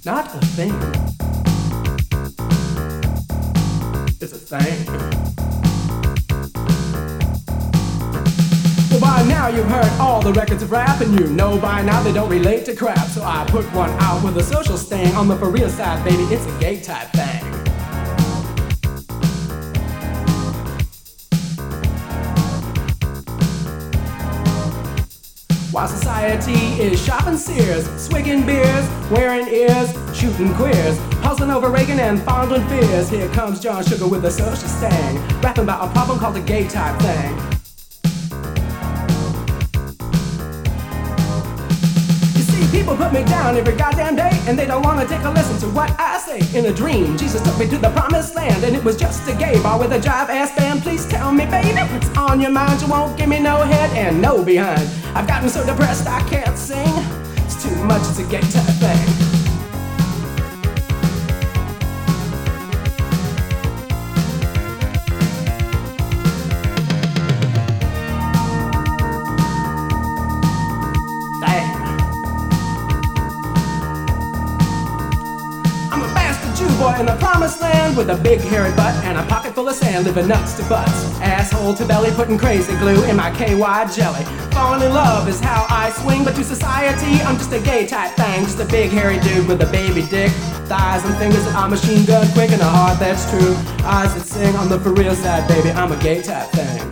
Not a thing. It's a thing. Well, by now you've heard all the records of rap, and you know by now they don't relate to crap. So I put one out with a social sting. On the for real side, baby, it's a gay type thing. While society is shopping Sears, swigging beers, wearing ears, shooting queers, puzzling over Reagan and fondling fears, here comes John Sugar with a social stang, rapping about a problem called the gay type thing. You see, people put me down every goddamn day, and they don't want to take a listen to what I say. In a dream, Jesus took me to the promised land, and it was just a gay bar with a jive-ass band. Please tell me, baby, what's on your mind? You won't give me no head and no behind. I've gotten so depressed I can't sing. It's too much, it's a gay type thing. Boy in the promised land with a big hairy butt and a pocket full of sand, living nuts to butts, asshole to belly, putting crazy glue in my KY jelly. Falling in love is how I swing, but to society I'm just a gay type thing, just a big hairy dude with a baby dick, thighs and fingers that are machine gun quick, and a heart that's true, eyes that sing. On the for real side, baby, I'm a gay type thing.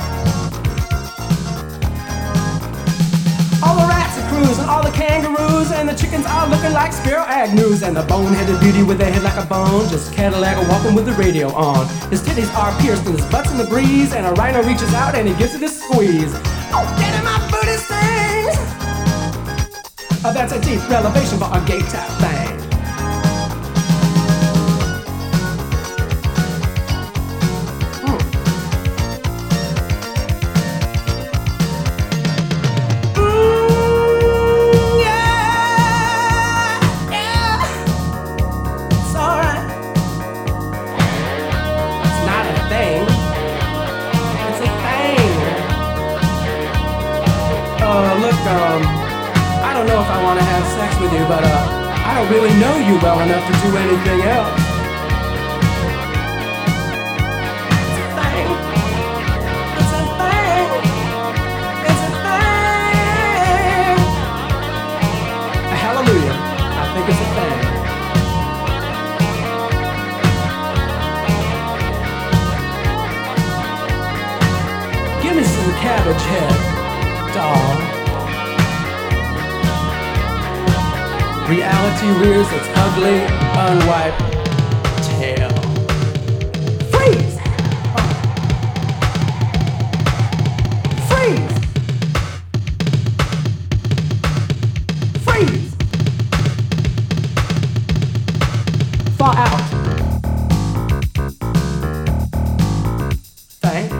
All the rats are cruising, all the kangaroos, and the chickens are looking like Spiro Agnews, and the bone-headed beauty with a head like a bone, just Cadillac walking with the radio on. His titties are pierced and his butt's in the breeze, and a rhino reaches out and he gives it a squeeze. Oh, get in my booty stings! Oh, that's a deep elevation for a gay type thing. I don't know if I want to have sex with you, but I don't really know you well enough to do anything else. It's a thing. It's a thing. It's a thing. Hallelujah. I think it's a thing. Give me some cabbage head, doll. Reality rears its ugly, unwiped tail. Freeze! Freeze! Freeze! Fall out. Thank.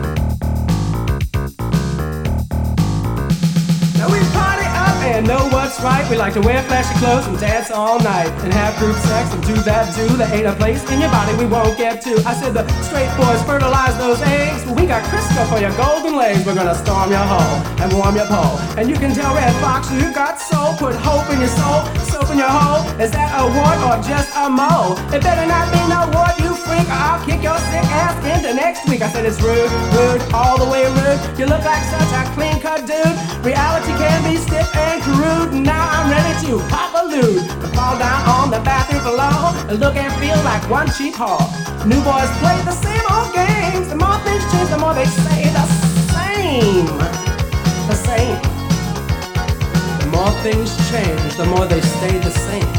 Now we party up and know what's right. We like to wear flashy clothes and dance all night and have group sex and do that too. There ain't a place in your body we won't get to. I said the straight boys fertilize those eggs. Well, we got Crisco for your golden legs. We're gonna storm your hole and warm your pole. And you can tell Red Fox you got soul. Put hope in your soul, soap in your hole. Is that a wart or just a mole? It better not be no wart, you freak, or I'll kick your sick ass into next week. I said it's rude, rude, all the way rude. You look like such a clean-cut dude. Reality can be stiff and crude. Now I'm ready to pop a loot, to fall down on the bathroom floor and look and feel like one cheap whore. New boys play the same old games. The more things change, the more they say the same. The same. The more things change, the more they stay the same.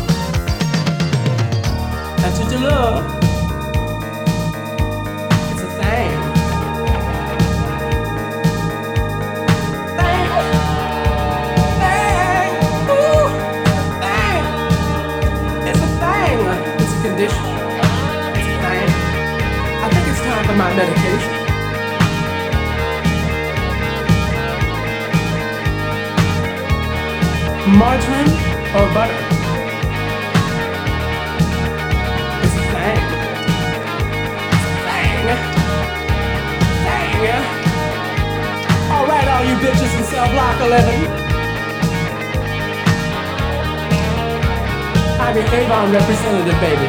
That's what you love. It's a thing. Condition. It's a thing. I think it's time for my medication. Margarine or butter? It's a thing. It's a thing. Thing. Alright, all you bitches in cell block 11. I'm your Avon representative, baby.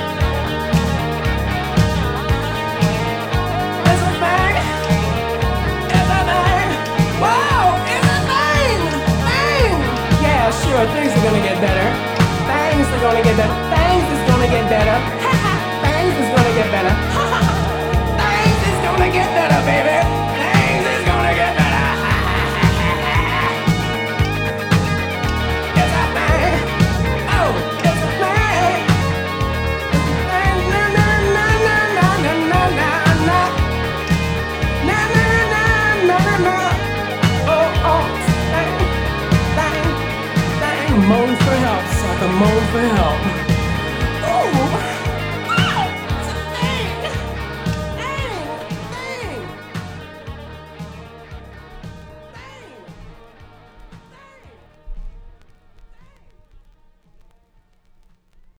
It's a thing. It's a thing. Whoa, it's a thing. Thing. Yeah, sure, things are gonna get better. Things are gonna get better. Things is gonna get better. Things is gonna get better. Things is gonna get better, baby. Things is gonna get better. It's a thing. Oh, it's a thing. Na na na na na na na na na. Na na na na na na. Oh oh, thing, thing, thing. Moan for help, sucker, moan for help.